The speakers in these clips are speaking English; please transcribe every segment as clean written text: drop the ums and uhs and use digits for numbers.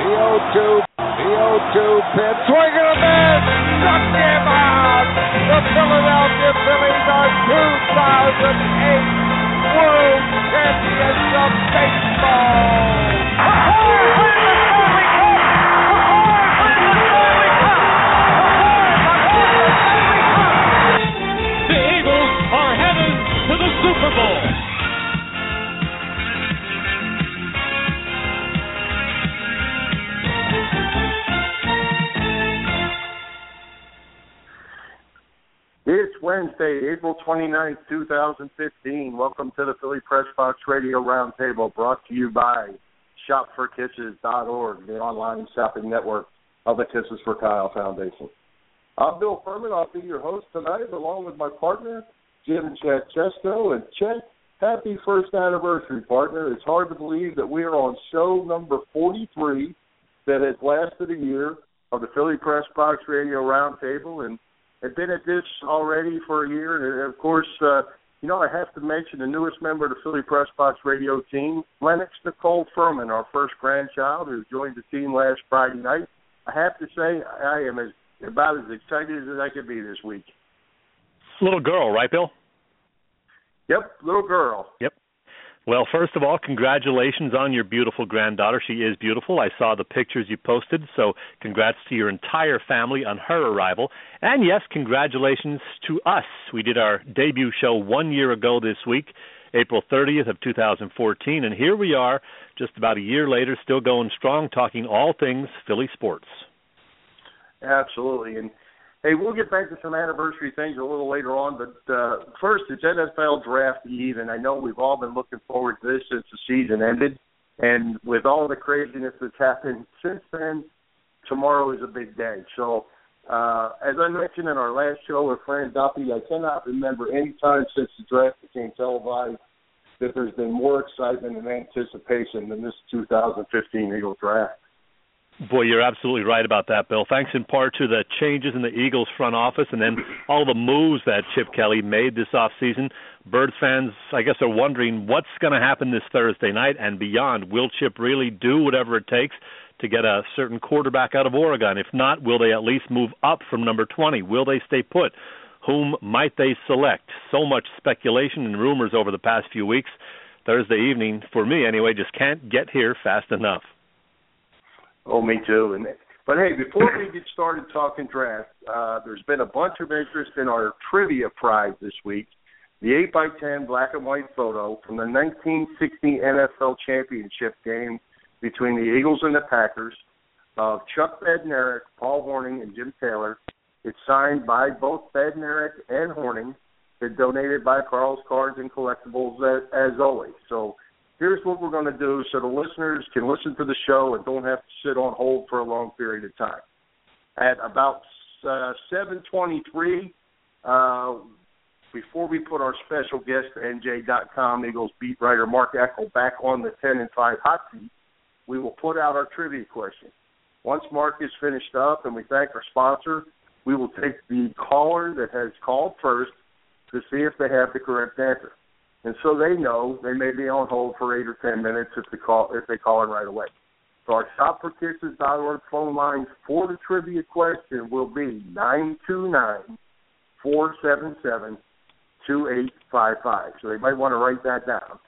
pitch. Swing and a miss. Struck him out. The Philadelphia Phillies are 2008 World Champions of Baseball. The Eagles are headed to the Super Bowl. It's Wednesday, April 29th, 2015. Welcome to the Philly Press Box Radio Roundtable, brought to you by ShopForKisses.org, the online shopping network of the Kisses for Kyle Foundation. I'm Bill Furman. I'll be your host tonight, along with my partner, Jim Chet Chesto. And Chet, happy first anniversary, partner. It's hard to believe that we are on show number 43 that has lasted a year of the Philly Press Box Radio Roundtable, and I've been at this already for a year, and of course, I have to mention the newest member of the Philly Press Box Radio team, Lennox Nicole Furman, our first grandchild, who joined the team last Friday night. I have to say, I am about as excited as I could be this week. Little girl, right, Bill? Yep, little girl. Yep. Well, first of all, congratulations on your beautiful granddaughter. She is beautiful. I saw the pictures you posted, so congrats to your entire family on her arrival. And yes, congratulations to us. We did our debut show 1 year ago this week, April 30th of 2014, and here we are just about a year later, still going strong, talking all things Philly sports. Absolutely. And hey, we'll get back to some anniversary things a little later on, but first, it's NFL Draft Eve, and I know we've all been looking forward to this since the season ended. And with all the craziness that's happened since then, tomorrow is a big day. So, as I mentioned in our last show with Fran Duffy, I cannot remember any time since the draft became televised that there's been more excitement and anticipation than this 2015 Eagles draft. Boy, you're absolutely right about that, Bill. Thanks in part to the changes in the Eagles front office and then all the moves that Chip Kelly made this offseason. Birds fans, I guess, are wondering what's going to happen this Thursday night and beyond. Will Chip really do whatever it takes to get a certain quarterback out of Oregon? If not, will they at least move up from number 20? Will they stay put? Whom might they select? So much speculation and rumors over the past few weeks. Thursday evening, for me anyway, just can't get here fast enough. Oh, me too. But, hey, before we get started talking draft, there's been a bunch of interest in our trivia prize this week, the 8x10 black and white photo from the 1960 NFL championship game between the Eagles and the Packers of Chuck Bednarik, Paul Hornung, and Jim Taylor. It's signed by both Bednarik and Hornung. It's donated by Carl's Cards and Collectibles, as always. So here's what we're going to do so the listeners can listen to the show and don't have to sit on hold for a long period of time. At about 7:23, before we put our special guest, NJ.com Eagles beat writer Mark Eckel, back on the 10 and 5 hot seat, we will put out our trivia question. Once Mark is finished up and we thank our sponsor, we will take the caller that has called first to see if they have the correct answer. And so they know they may be on hold for 8 or 10 minutes if they call in right away. So our ShopForKisses.org phone lines for the trivia question will be 929-477-2855. So they might want to write that down,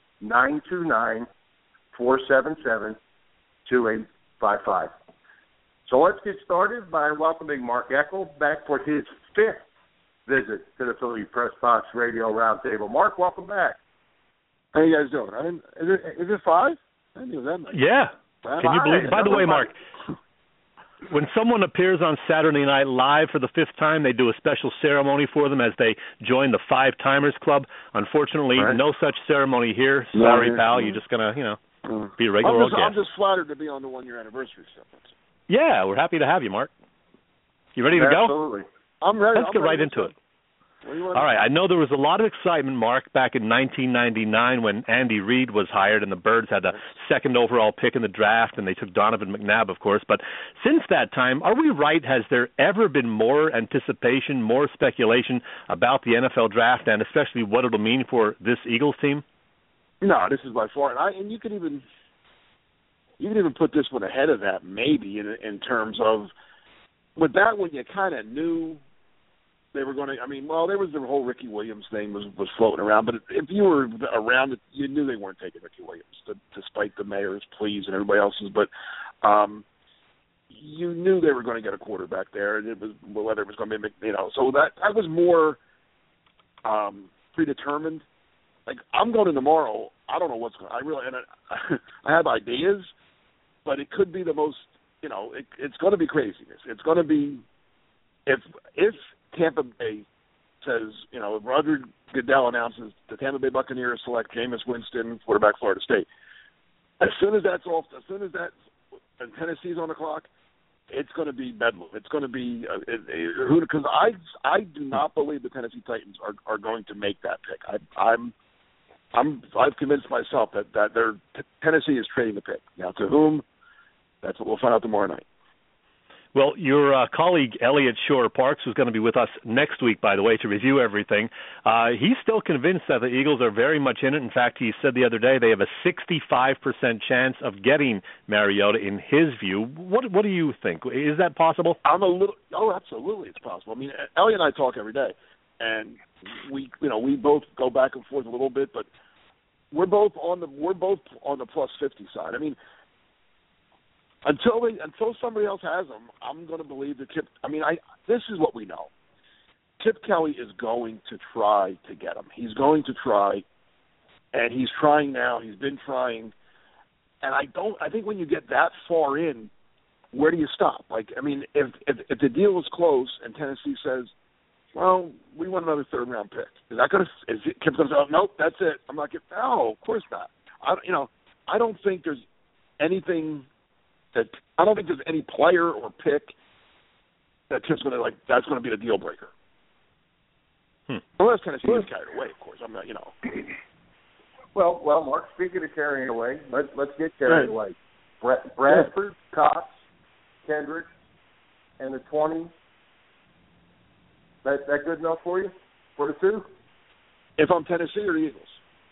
929-477-2855. So let's get started by welcoming Mark Eckel back for his 5th visit to the Philly Press Box Radio Roundtable. Mark, welcome back. How you guys doing? Is it 5? I didn't know that much. Yeah. Can you believe it? By the way, Mark, when someone appears on Saturday Night Live for the 5th time, they do a special ceremony for them as they join the 5-Timers Club. Unfortunately, no such ceremony here. Sorry, pal. You're just going to, be a regular old guest. I'm just flattered to be on the 1-year anniversary stuff. Yeah, we're happy to have you, Mark. You ready to go? Absolutely. I'm ready. Let's get right into it. All right, I know there was a lot of excitement, Mark, back in 1999 when Andy Reid was hired and the Birds had the 2nd overall pick in the draft and they took Donovan McNabb, of course. But since that time, are we right? Has there ever been more anticipation, more speculation about the NFL draft and especially what it'll mean for this Eagles team? No, this is by far. And you could even You can even put this one ahead of that, maybe, in terms of with that one you kind of knew they were going to. I mean, well, there was the whole Ricky Williams thing was floating around, but if you were around it, you knew they weren't taking Ricky Williams, despite the mayor's pleas and everybody else's. But you knew they were going to get a quarterback there, and it was whether it was going to be, So that was more predetermined. Like, I'm going in tomorrow. I don't know what's going. I have ideas, but it could be the most. It's going to be craziness. It's going to be if Tampa Bay says, if Roger Goodell announces the Tampa Bay Buccaneers select Jameis Winston, quarterback, Florida State. As soon as and Tennessee's on the clock, it's going to be bedlam. It's going to be because I do not believe the Tennessee Titans are going to make that pick. I've convinced myself that Tennessee is trading the pick. Now, to whom? That's what we'll find out tomorrow night. Well, your colleague Elliot Shore-Parks, who's going to be with us next week, by the way, to review everything, he's still convinced that the Eagles are very much in it. In fact, he said the other day they have a 65% chance of getting Mariota, in his view. What do you think? Is that possible? Absolutely, it's possible. I mean, Elliot and I talk every day, and we both go back and forth a little bit, but we're both on the plus 50 side. I mean, until somebody else has them, I'm going to believe that Chip. I mean, this is what we know. Chip Kelly is going to try to get him. He's going to try, and he's trying now. He's been trying, and I think when you get that far in, where do you stop? Like, I mean, if the deal is close and Tennessee says, well, we want another third-round pick, is Chip's going to say, oh, nope, that's it. I'm not getting. No, of course not. I don't think there's anything. I don't think there's any player or pick that Chip's going to that's going to be the deal breaker. Unless Tennessee is carried away, of course. I'm not, Well, Mark. Speaking of carrying away, let's get carried away. Bradford, Cox, Kendrick, and the 20. That good enough for you for the two? If I'm Tennessee or the Eagles.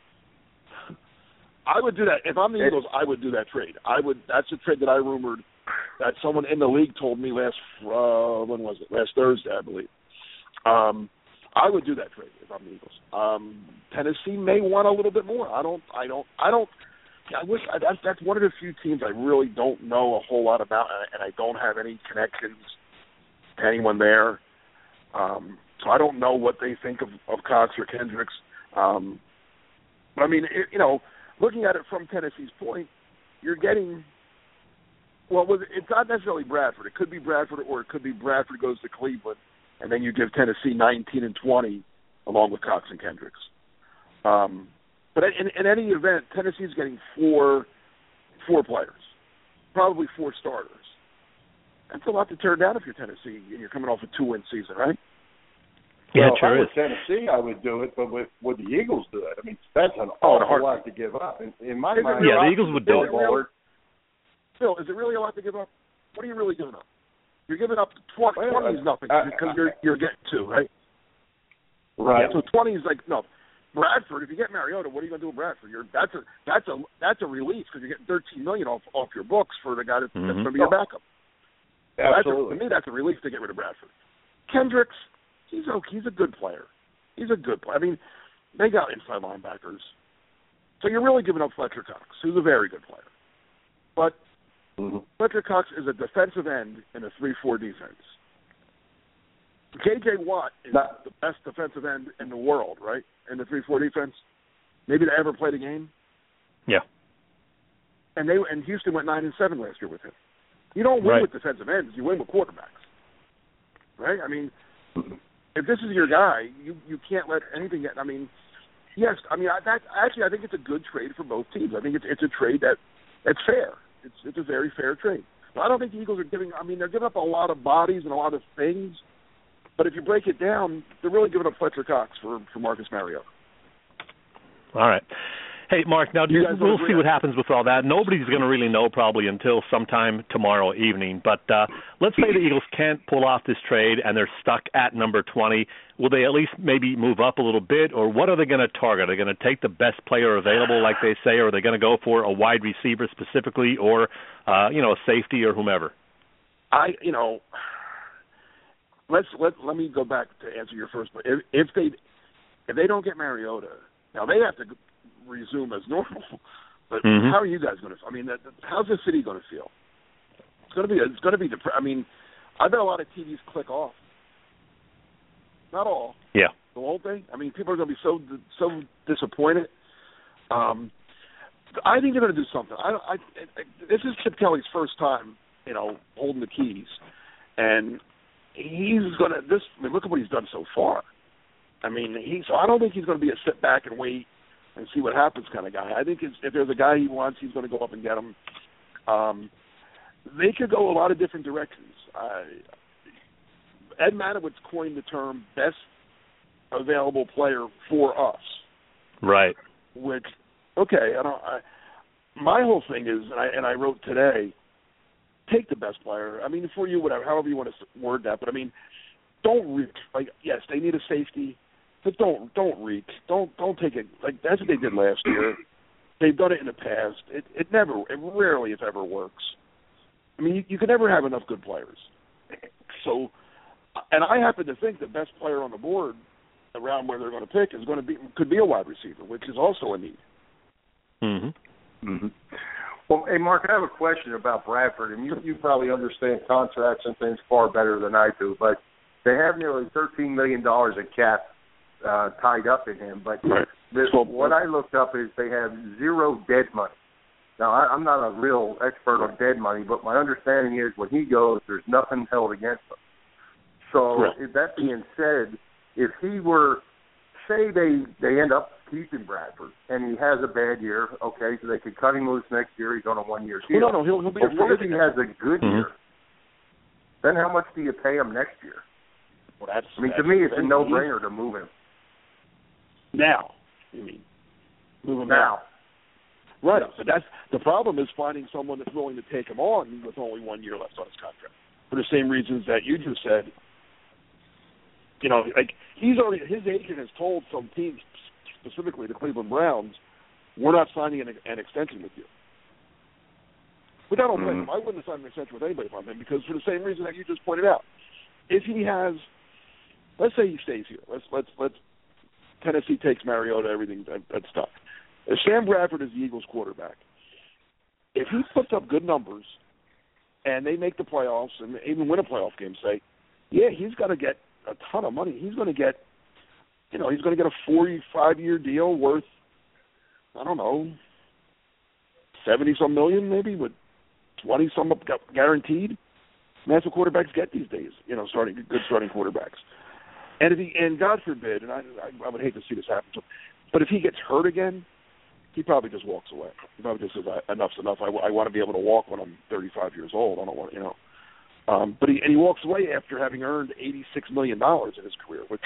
I would do that. If I'm the Eagles, I would do that trade. That's a trade that I rumored that someone in the league told me last Thursday, I believe. I would do that trade if I'm the Eagles. Tennessee may want a little bit more. I wish that's one of the few teams I really don't know a whole lot about, and I don't have any connections to anyone there. So I don't know what they think of Cox or Kendricks. But I mean, looking at it from Tennessee's point, you're getting it's not necessarily Bradford. It could be Bradford, or it could be Bradford goes to Cleveland, and then you give Tennessee 19 and 20 along with Cox and Kendricks. But in any event, Tennessee's getting four players, probably 4 starters. That's a lot to turn down if you're Tennessee and you're coming off a 2-win season, right? Yeah, if I was Tennessee, I would do it, but would the Eagles do it? I mean, that's an awful lot to give up. In my mind, the Eagles would do it. Phil, is it really a lot to give up? What are you really giving up? You're giving up 20 is nothing because you're getting 2, right? Right. So 20 is like no. Bradford, if you get Mariota, what are you going to do with Bradford? That's a relief because you're getting $13 million off your books for the guy that's going to be your backup. Absolutely. To me, that's a relief to get rid of Bradford. Kendricks. He's a good player. He's a good player. I mean, they got inside linebackers. So you're really giving up Fletcher Cox, who's a very good player. But Fletcher Cox is a defensive end in a 3-4 defense. K.J. Watt is the best defensive end in the world, right, in the 3-4 defense? Maybe to ever play the game? Yeah. And Houston went 9-7 last year with him. You don't win with defensive ends. You win with quarterbacks. Right? I mean, if this is your guy, you can't let anything get. I mean, yes. I mean, I think it's a good trade for both teams. I think it's a trade that's fair. It's a very fair trade. But I don't think the Eagles are giving. I mean, they're giving up a lot of bodies and a lot of things. But if you break it down, they're really giving up Fletcher Cox for Marcus Mariota. All right. Hey, Mark, now we'll see what happens with all that. Nobody's going to really know probably until sometime tomorrow evening. But let's say the Eagles can't pull off this trade and they're stuck at number 20. Will they at least maybe move up a little bit, or what are they going to target? Are they going to take the best player available, like they say, or are they going to go for a wide receiver specifically, or a safety or whomever? Let me go back to answer your first point. If they don't get Mariota, now they have to resume as normal. But how are you guys going to? I mean, how's the city going to feel? It's going to be. I mean, I bet a lot of TVs click off. Not all. Yeah. The whole thing. I mean, people are going to be so disappointed. I think they're going to do something. This is Chip Kelly's first time, holding the keys, and he's going to. Look at what he's done so far. I mean, I don't think he's going to be a sit back and wait and see what happens kind of guy. I think if there's a guy he wants, he's going to go up and get him. They could go a lot of different directions. Ed Manowitz coined the term best available player for us. Right. Which, okay, my whole thing is, and I wrote today, take the best player. I mean, for you, whatever, however you want to word that. But I mean, don't reach. Like, yes, they need a safety, but don't reach. Don't take it. Like, that's what they did last year. They've done it in the past. It rarely, if ever, works. I mean, you can never have enough good players. So, and I happen to think the best player on the board around where they're going to pick could be a wide receiver, which is also a need. Mm-hmm. Mm-hmm. Well, hey, Mark, I have a question about Bradford, and you probably understand contracts and things far better than I do, but they have nearly $13 million in cap tied up in him. But right. What I looked up is they have zero dead money. Now, I'm not a real expert on dead money, but my understanding is when he goes, there's nothing held against him. So, that being said, if he were, say they end up keeping Bradford and he has a bad year, okay, so they could cut him loose next year. He's on a 1-year deal. No, he'll be. But what if he has a good year? Then how much do you pay him next year? Well, to me, it's a no-brainer to move him. Now, you mean move him now? Right. So that's the problem, is finding someone that's willing to take him on with only 1 year left on his contract, for the same reasons that you just said. Like his agent has told some teams, specifically the Cleveland Browns, we're not signing an extension with you. But I don't blame him. I wouldn't have signed an extension with anybody from him, because for the same reason that you just pointed out. If he has, let's say he stays here. Let's Tennessee takes Mariota, everything that's stuff. If Sam Bradford is the Eagles quarterback, if he puts up good numbers and they make the playoffs and even win a playoff game, say, yeah, he's got to get a ton of money. He's going to get, he's going to get a 45-year deal worth, I don't know, 70-some million maybe, with 20-some guaranteed. And that's what quarterbacks get these days, good starting quarterbacks. And God forbid, and I would hate to see this happen to him, but if he gets hurt again, he probably just walks away. He probably just says, enough's enough. I want to be able to walk when I'm 35 years old. I don't want, But he walks away after having earned $86 million in his career, which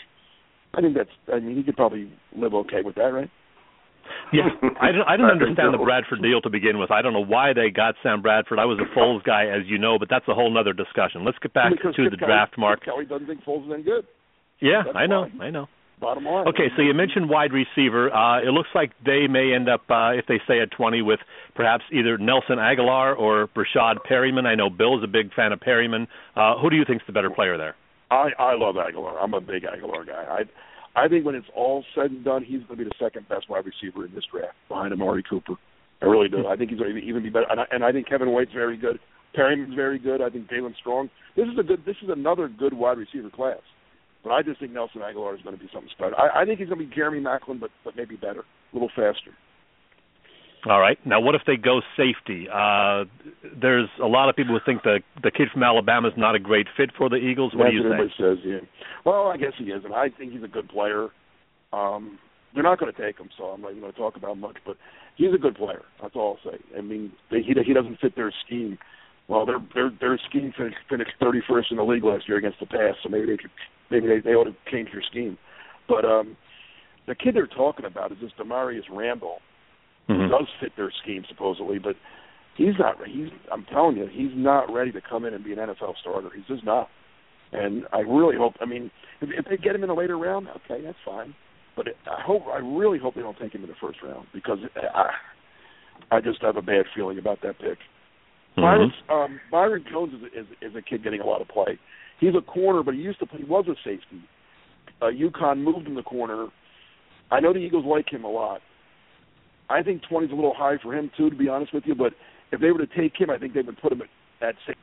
he could probably live okay with that, right? Yeah, I didn't understand the Bradford deal to begin with. I don't know why they got Sam Bradford. I was a Foles guy, as you know, but that's a whole other discussion. Let's get back to the draft, Mark. Kelly doesn't think Foles is any good. Yeah, that's I know. Bottom line. Okay, so you mentioned wide receiver. It looks like they may end up, if they stay at 20, with perhaps either Nelson Aguilar or Brashad Perryman. I know Bill's a big fan of Perryman. Who do you think's the better player there? I love Aguilar. I'm a big Aguilar guy. I think when it's all said and done, he's going to be the second best wide receiver in this draft, behind Amari Cooper. I really do. I think he's going to even be better. And I think Kevin White's very good. Perryman's very good. I think Jalen Strong. This is another good wide receiver class. But I just think Nelson Aguilar is going to be something special. I think he's going to be Jeremy Maclin, but maybe better, a little faster. All right. Now, what if they go safety? There's a lot of people who think the kid from Alabama is not a great fit for the Eagles. What do you think? Everybody says, yeah. Well, I guess he is, and I think he's a good player. They're not going to take him, so I'm not even going to talk about much. But he's a good player. That's all I'll say. I mean, he doesn't fit their scheme. Well, their scheme finished 31st in the league last year against the pass, so maybe they ought to change their scheme. But the kid they're talking about is this Demarius Randall. who does fit their scheme supposedly, but he's not. I'm telling you, he's not ready to come in and be an NFL starter. He's just not. And I really hope. I mean, if they get him in a later round, okay, that's fine. But I really hope they don't take him in the first round, because I just have a bad feeling about that pick. Byron Jones is a kid getting a lot of play. He's a corner, but he was a safety. UConn moved him to corner. I know the Eagles like him a lot. I think 20 is a little high for him too, to be honest with you. But if they were to take him, I think they would put him at 6.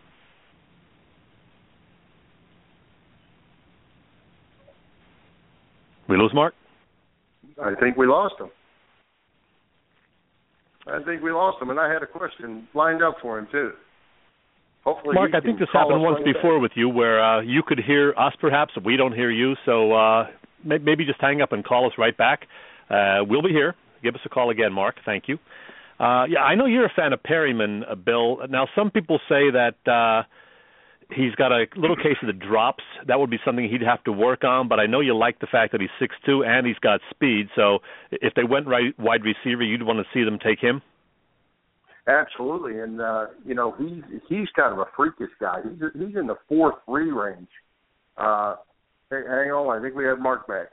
We lose Mark? I think we lost him. And I had a question lined up for him, too. Hopefully, Mark, I think this happened once before with you, where you could hear us perhaps, we don't hear you, so maybe just hang up and call us right back. We'll be here. Give us a call again, Mark. Thank you. I know you're a fan of Perryman, Bill. Now, some people say that he's got a little case of the drops. That would be something he'd have to work on, but I know you like the fact that he's 6'2", and he's got speed, so if they went wide receiver, you'd want to see them take him? Absolutely, and he's kind of a freakish guy. He's in the 4.3 range. Hang on, I think we have Mark back.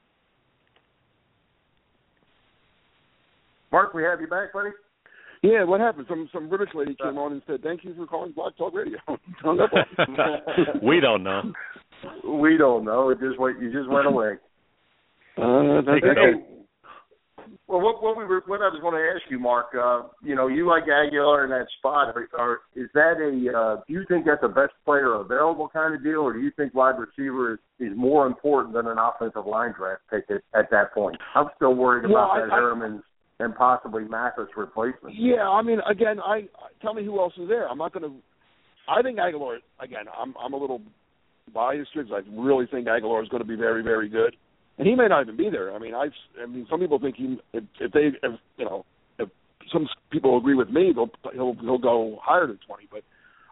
Mark, we have you back, buddy? Yeah, what happened? Some British lady came on and said, "Thank you for calling Blog Talk Radio." We don't know. We don't know. You just went away. Well, what I was going to ask you, Mark, you like Aguilar in that spot. Is that do you think that's the best player available kind of deal, or do you think wide receiver is more important than an offensive line draft pick at that point? I'm still worried about that Herman and possibly Mathis replacement. Yeah, I mean, again, tell me who else is there. I'm not going to. I think Aguilar. Again, I'm a little biased because I really think Aguilar is going to be very, very good. And he may not even be there. I mean, some people think if some people agree with me, he'll go higher than 20. But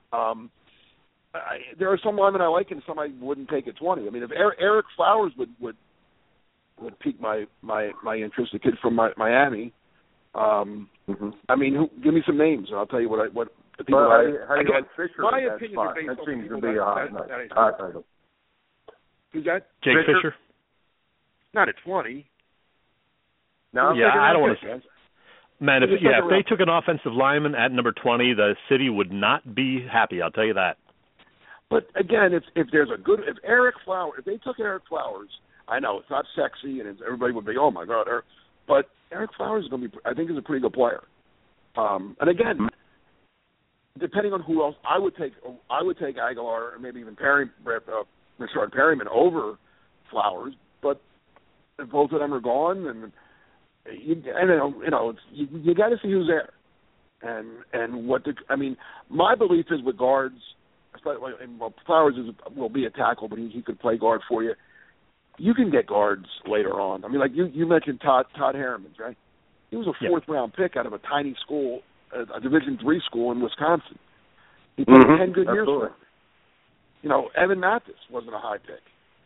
there are some linemen I like and some I wouldn't take at 20. I mean, if Eric Flowers would pique my interest, a kid from Miami. I mean, give me some names and I'll tell you what the people. How do you like Fisher? My opinion is based that on seems people to be a hot title. Who's that? Jake Fisher. Not at 20. No, yeah, I don't want to. Man, if they took an offensive lineman at number 20, the city would not be happy. I'll tell you that. But again, if they took Eric Flowers, I know it's not sexy, and everybody would be, oh my God, but Eric Flowers is going to be, I think, is a pretty good player. And again, depending on who else, I would take Aguilar or maybe even Perryman over Flowers, but if both of them are gone, and you got to see who's there, and what I mean, my belief is with guards, Flowers will be a tackle, but he could play guard for you. You can get guards later on. I mean, like you mentioned Todd Harriman, right? He was a 4th round pick out of a tiny school, a Division III school in Wisconsin. He played 10 good years for him. Evan Mathis wasn't a high pick.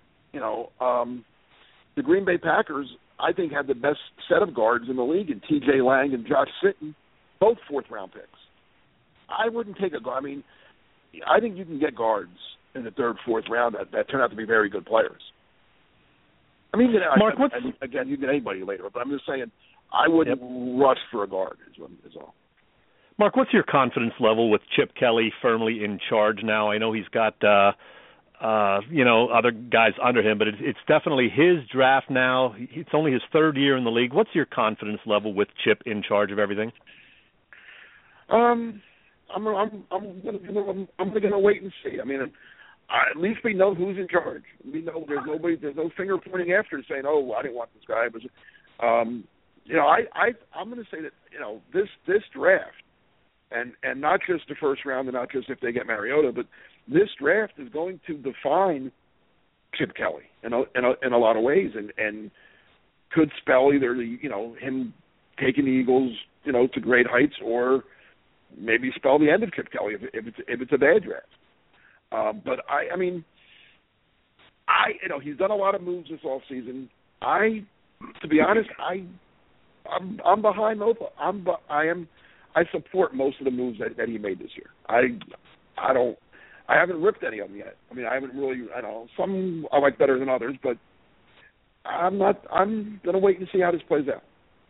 The Green Bay Packers, I think, had the best set of guards in the league in T.J. Lang and Josh Sitton, both 4th round picks. I wouldn't take a guard. I mean, I think you can get guards in the 3rd, 4th round that turn out to be very good players. I mean, Mark, again, you get anybody later, but I'm just saying I wouldn't rush for a guard is all. Mark, what's your confidence level with Chip Kelly firmly in charge now? I know he's got other guys under him, but it's definitely his draft now. It's only his 3rd year in the league. What's your confidence level with Chip in charge of everything? I'm gonna wait and see. I mean, at least we know who's in charge. We know there's no finger pointing after saying, "Oh, I didn't want this guy." But I'm going to say that this draft, and not just the first round, and not just if they get Mariota, but this draft is going to define Chip Kelly in a lot of ways, and could spell either him taking the Eagles to great heights, or maybe spell the end of Chip Kelly if it's a bad draft. But I mean, he's done a lot of moves this offseason. To be honest, I'm behind Mopa. I support most of the moves that he made this year. I haven't ripped any of them yet. I mean, I haven't really. I don't know, some I like better than others, but I'm gonna wait and see how this plays out.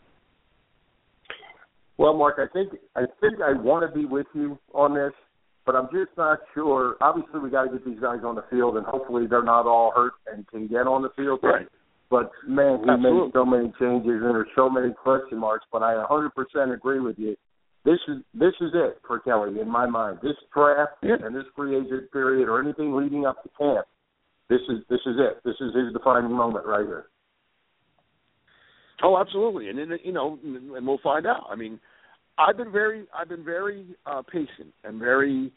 Well, Mark, I think I want to be with you on this, but I'm just not sure. Obviously, we got to get these guys on the field, and hopefully they're not all hurt and can get on the field. Right. But, man, he Absolutely. made so many changes, and there's so many question marks. But I 100% agree with you. This is it for Kelly in my mind. This draft and this free agent period or anything leading up to camp, this is it. This is his defining moment right here. Oh, absolutely, and then, and we'll find out. I mean, I've been very patient and very,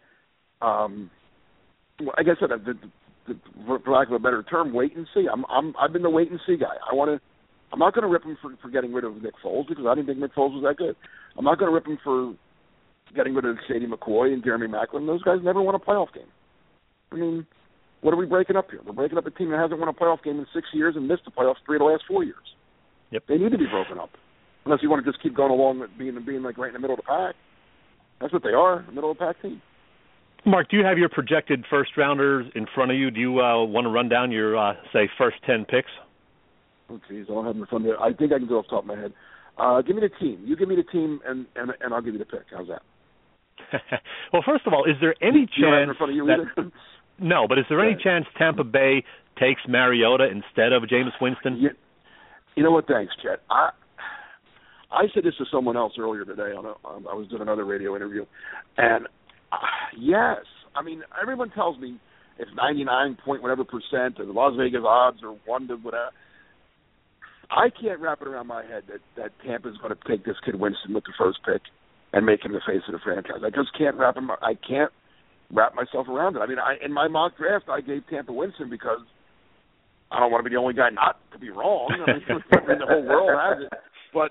I guess for lack of a better term, wait and see. I've been the wait and see guy. I'm not going to rip him for getting rid of Nick Foles because I didn't think Nick Foles was that good. I'm not going to rip him for getting rid of Shady McCoy and Jeremy Maclin. Those guys never won a playoff game. I mean, what are we breaking up here? We're breaking up a team that hasn't won a playoff game in 6 years and missed the playoffs 3 of the last 4 years. Yep. They need to be broken up. Unless you want to just keep going along with being like right in the middle of the pack. That's what they are, a middle of the pack team. Mark, do you have your projected first-rounders in front of you? Do you want to run down your, say, first 10 picks? Oh, geez, I don't have them in front of me. I think I can do it off the top of my head. Give me the team. You give me the team, and I'll give you the pick. How's that? Well, first of all, is there any chance you don't have it in front of you either? No, but is there any chance Tampa Bay takes Mariota instead of Jameis Winston? Yeah. You know what? Thanks, Chet. I said this to someone else earlier today. I was doing another radio interview, and yes, I mean everyone tells me it's 99.whatever%, and the Las Vegas odds are 1 to whatever. I can't wrap it around my head that Tampa's going to take this kid Winston with the first pick and make him the face of the franchise. I just can't wrap myself around it. I mean, in my mock draft, I gave Tampa Winston because I don't want to be the only guy not to be wrong. I mean, the whole world has it, but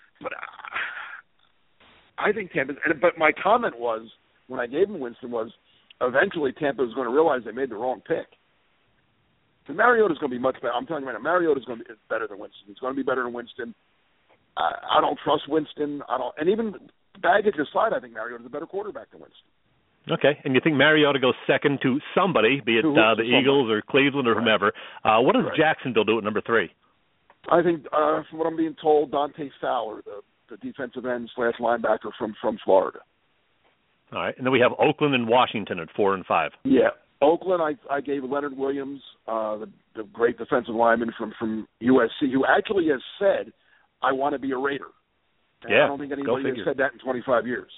I think Tampa. But my comment was when I gave him Winston was eventually Tampa was going to realize they made the wrong pick. So Mariota's going to be much better. I'm telling you right now, Mariota's going to be better than Winston. He's going to be better than Winston. I don't trust Winston. And even baggage aside, I think Mariota's a better quarterback than Winston. Okay, and you think Mariota goes second to somebody, be it the Eagles or Cleveland or whomever. What does Jacksonville do at number 3? I think, from what I'm being told, Dante Fowler, the defensive end / linebacker from Florida. All right, and then we have Oakland and Washington at 4 and 5. Yeah, Oakland, I gave Leonard Williams, the great defensive lineman from USC, who actually has said, I want to be a Raider. And I don't think anybody has said that in 25 years.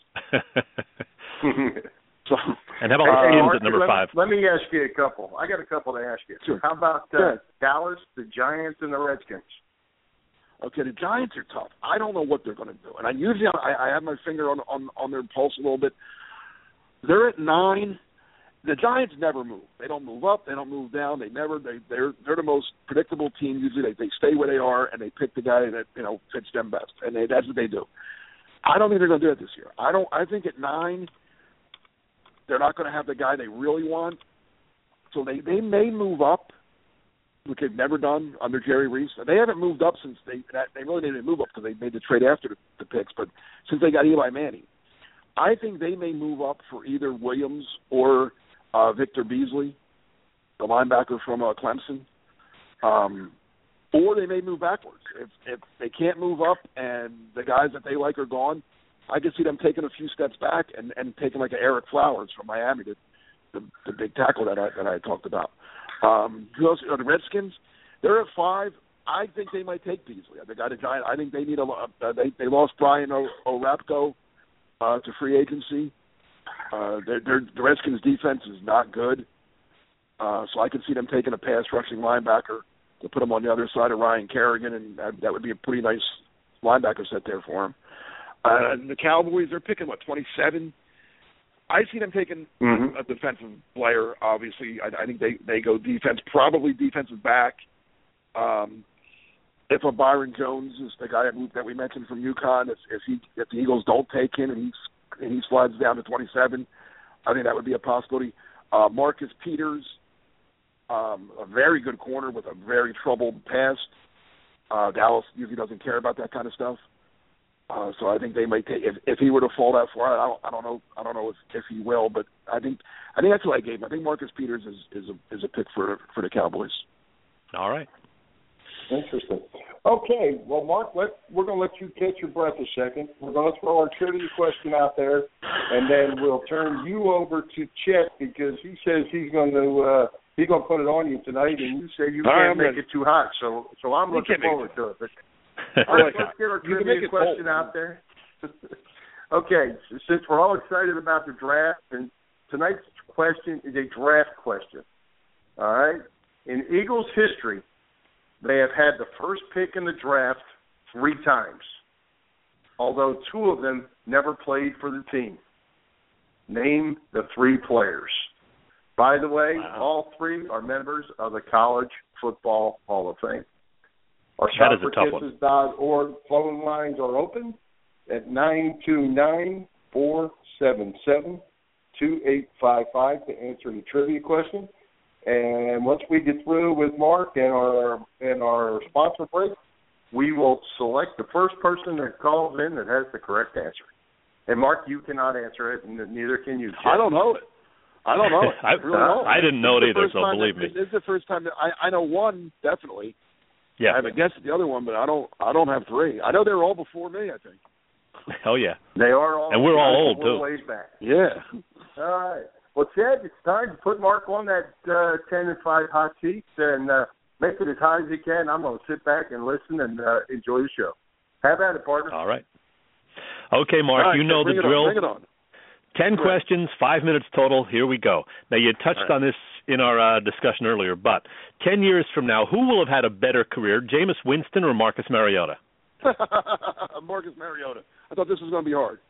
So, and how about Skins at number 5? Let me ask you a couple. I got a couple to ask you. Sure. How about Dallas, the Giants, and the Redskins? Okay, the Giants are tough. I don't know what they're going to do. And I have my finger on their pulse a little bit. They're at 9. The Giants never move. They don't move up. They don't move down. They're the most predictable team. Usually they stay where they are and they pick the guy that fits them best. And that's what they do. I don't think they're going to do it this year. I think at 9. They're not going to have the guy they really want. So they may move up, which they've never done under Jerry Reese. They haven't moved up since they really didn't move up because they made the trade after the picks, but since they got Eli Manning. I think they may move up for either Williams or Victor Beasley, the linebacker from Clemson, or they may move backwards. If they can't move up and the guys that they like are gone, I could see them taking a few steps back and taking like an Eric Flowers from Miami, the big tackle that I talked about. Who else? The Redskins, they're at 5. I think they might take Beasley. The guy, the Giant. I think they need they lost Brian O'Rapko to free agency. The Redskins' defense is not good, so I could see them taking a pass rushing linebacker to put him on the other side of Ryan Kerrigan, and that would be a pretty nice linebacker set there for him. The Cowboys, they're picking, 27? I see them taking a defensive player, obviously. I think they go defense, probably defensive back. If a Byron Jones is the guy that we mentioned from UConn, if the Eagles don't take him and he slides down to 27, I think that would be a possibility. Marcus Peters, a very good corner with a very troubled past. Dallas usually doesn't care about that kind of stuff. So I think they might take if he were to fall that far. I don't know if he will, but I think that's what I gave him. I think Marcus Peters is a pick for the Cowboys. All right. Interesting. Okay, well, Mark, we're going to let you catch your breath a second. We're going to throw our trivia question out there, and then we'll turn you over to Chet because he says he's going to put it on you tonight, and you say you can't make it too hot. So I'm looking forward to it. All right, let's get our trivia question out there. Okay, since we're all excited about the draft, and tonight's question is a draft question. All right? In Eagles history, they have had the first pick in the draft 3 times, although 2 of them never played for the team. Name the 3 players. By the way, all 3 are members of the College Football Hall of Fame. Our shopforkisses.org phone lines are open at 929-477-2855 to answer the trivia question. And once we get through with Mark and our sponsor break, we will select the first person that calls in that has the correct answer. And Mark, you cannot answer it, and neither can you, Chip. I don't know it. I really don't. I didn't know it either, so believe me. This is the first time that I know one definitely. Yeah. I haven't guessed the other one, but I don't have 3. I know they were all before me, I think. Hell yeah. They are all. And we're all old, too. Ways back. Yeah. All right. Well, Chad, it's time to put Mark on that 10-5 hot seat and make it as high as he can. I'm going to sit back and listen and enjoy the show. Have at it, partner. All right. Okay, Mark, right, you know the drill. Bring it on. 10 questions, 5 minutes total. Here we go. Now, you touched on this in our discussion earlier, but 10 years from now, who will have had a better career, Jameis Winston or Marcus Mariota? Marcus Mariota. I thought this was going to be hard.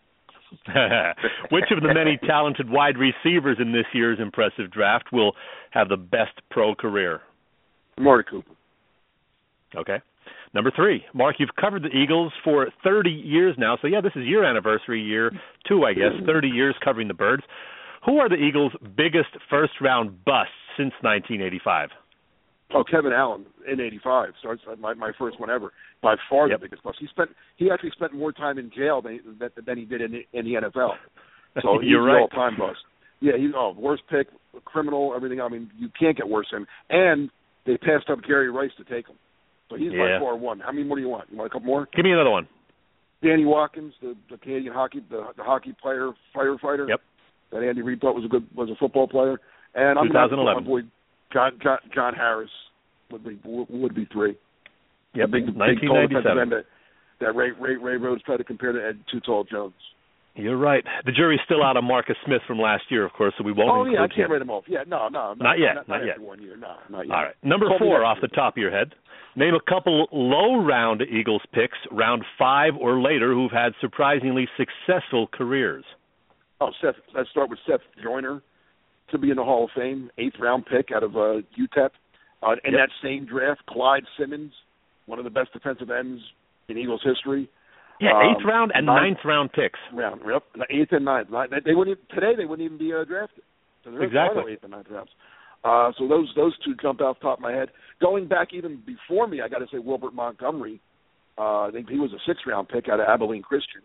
Which of the many talented wide receivers in this year's impressive draft will have the best pro career? Amari Cooper. Okay. Number 3, Mark, you've covered the Eagles for 30 years now, so yeah, this is your anniversary year, too, I guess, 30 years covering the Birds. Who are the Eagles' biggest first-round busts since 1985? Oh, Kevin Allen in '85 starts my first one ever. By far the biggest bust. He actually spent more time in jail than he did in the NFL. So he's You're right. an all-time bust. Yeah, he's worst pick, criminal, everything. I mean, you can't get worse than him. And they passed up Gary Rice to take him. So he's by far one. How many more do you want? You want a couple more? Give me another one. Danny Watkins, the Canadian hockey, the hockey player, firefighter. Yep. That Andy Reid thought was a football player. And I'm 2011. my boy John Harris would be 3. Yep. Big 1997. That Ray Rhodes tried to compare to Too Tall Jones. You're right. The jury's still out on Marcus Smith from last year, of course, so we won't include I can't him. write him off. Yeah, no. Not yet. Not yet. 1 year. No, not yet. All right. Number 4 off the top of your head. Name a couple low-round Eagles picks, round 5 or later, who've had surprisingly successful careers. Oh, let's start with Seth Joyner to be in the Hall of Fame, 8th-round pick out of UTEP. In that same draft, Clyde Simmons, one of the best defensive ends in Eagles history. Yeah, 8th round and 9th round picks. Yep, 8th and 9th. They wouldn't even be drafted. So there exactly. No 8th and 9th rounds. So those 2 jumped off the top of my head. Going back even before me, I got to say Wilbert Montgomery. I think he was a 6th-round pick out of Abilene Christian.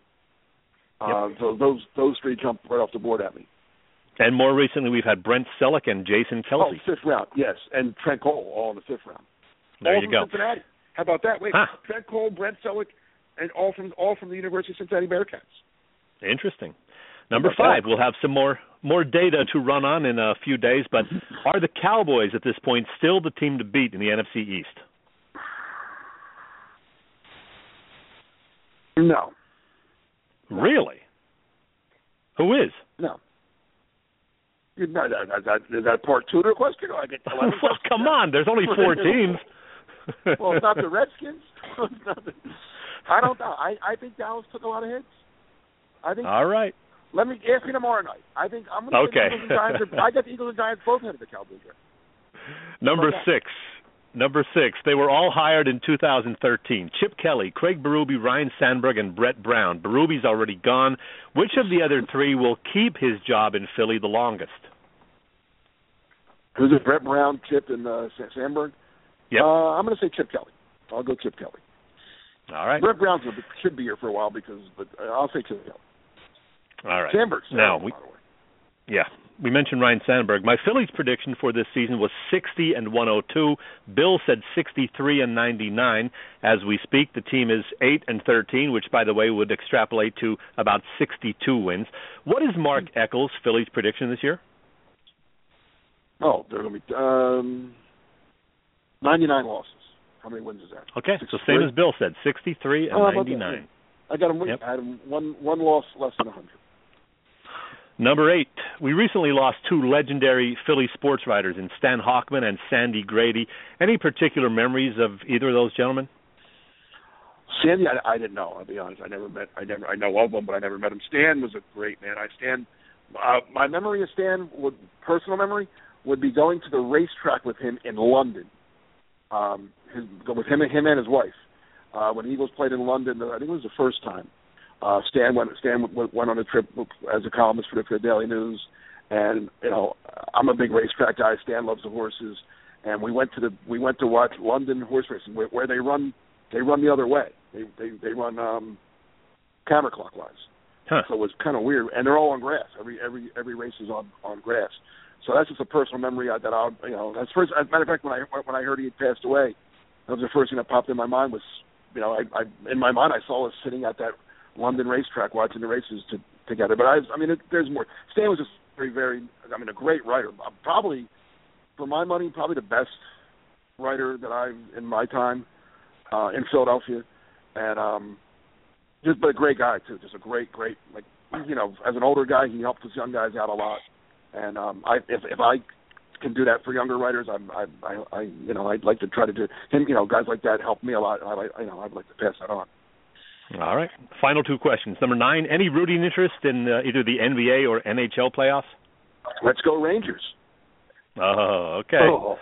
So those 3 jumped right off the board at me. And more recently, we've had Brent Selleck and Jason Kelsey. 5th round, yes, and Trent Cole, all in the 5th round. There all you go. Cincinnati. How about that? Wait, Trent Cole, Brent Selleck, and all from the University of Cincinnati Bearcats. Interesting. Number 5, we'll have some more data to run on in a few days, but are the Cowboys at this point still the team to beat in the NFC East? No. Really? Who is? No. Is that part 2 of the question? Or I get well, come on. There's only 4 teams. Well, it's not the Redskins. I don't know. I think Dallas took a lot of hits. All right. Let me ask me tomorrow night. I think I'm going to say the Eagles and Giants. I got the Eagles and Giants both ahead of the Cowboys. Number 6. They were all hired in 2013. Chip Kelly, Craig Berube, Ryan Sandberg, and Brett Brown. Berube's already gone. Which of the other 3 will keep his job in Philly the longest? Who's it? Brett Brown, Chip, and Sandberg? Yep. I'm going to say Chip Kelly. I'll go Chip Kelly. All right. Brett Brown should be here for a while but I'll say Chip Kelly. All right. Sandberg's now, by the way. Yeah. We mentioned Ryne Sandberg. My Phillies prediction for this season was 60-102. Bill said 63-99. As we speak, the team is 8-13, which, by the way, would extrapolate to about 62 wins. What is Mark Eccles' Phillies prediction this year? Oh, they're going to be 99 losses. How many wins is that? Okay, 63? so same as Bill said, 63-99. I got him. Yep. I had him one loss less than 100. Number 8, we recently lost 2 legendary Philly sports writers in Stan Hochman and Sandy Grady. Any particular memories of either of those gentlemen? Sandy, I didn't know. I'll be honest. I know of him, but I never met him. Stan was a great man. My memory of Stan, personal memory, would be going to the racetrack with him in London. With him and his wife. When Eagles played in London, I think it was the first time. Stan went on a trip as a columnist for the Daily News, and I'm a big racetrack guy. Stan loves the horses, and we went to watch London horse racing where they run the other way. They run counterclockwise. Huh. So it was kind of weird, and they're all on grass. Every race is on grass. So that's just a personal memory that that's first. As a matter of fact, when I heard he had passed away, that was the first thing that popped in my mind was, in my mind I saw us sitting at that London racetrack watching the races together. But there's more. Stan was just very, very, a great writer. Probably, for my money, probably the best writer that I've in my time in Philadelphia, and but a great guy too. Just a great, as an older guy, he helped us young guys out a lot. And if I can do that for younger writers, I'd like to try to do. And guys like that help me a lot. I'd like to pass that on. All right. Final 2 questions. Number 9, any rooting interest in either the NBA or NHL playoffs? Let's go Rangers. Oh, okay.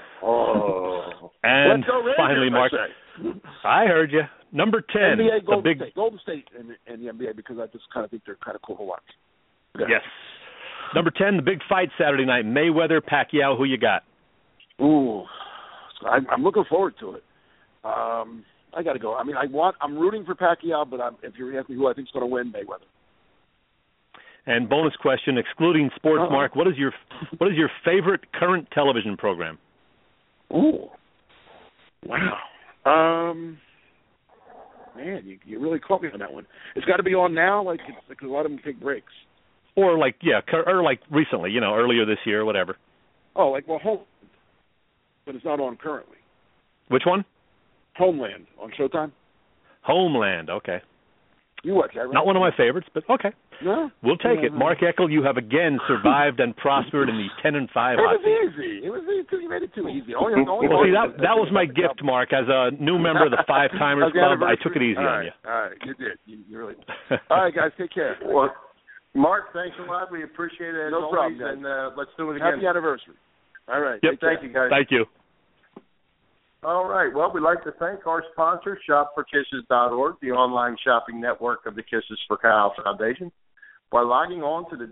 And Let's go Rangers, finally, Mark, I heard you. Number 10, NBA, Golden State in the NBA, because I just kind of think they're kind of cool to watch. Okay. Yes. Number 10, the big fight Saturday night, Mayweather, Pacquiao. Who you got? Ooh, I'm looking forward to it. I got to go. I'm rooting for Pacquiao, but if you're asking who I think is going to win, Mayweather. And bonus question, excluding sports, Mark, what is your favorite current television program? Ooh, wow. Man, you really caught me on that one. It's got to be on now, because a lot of them take breaks. Or recently, earlier this year, whatever. Oh, Homeland, but it's not on currently. Which one? Homeland on Showtime. Homeland, okay. You watch that, right? Not one of my favorites, but okay. No? We'll take it. Mark Eckel, you have again survived and prospered in the 10-5 hot seat. It was easy because you made it too easy. Well, see, that was my gift, Mark. As a new member of the 5-Timers Club, I took it easy on you. All right, you did. You really did. All right, guys, take care. Well, Mark, thanks a lot. We appreciate it as no always, problem, guys. and let's do it again. Happy anniversary. All right. Yep. Thank you, guys. Thank you. All right. Well, we'd like to thank our sponsor, ShopForKisses.org, the online shopping network of the Kisses for Kyle Foundation. By logging on to the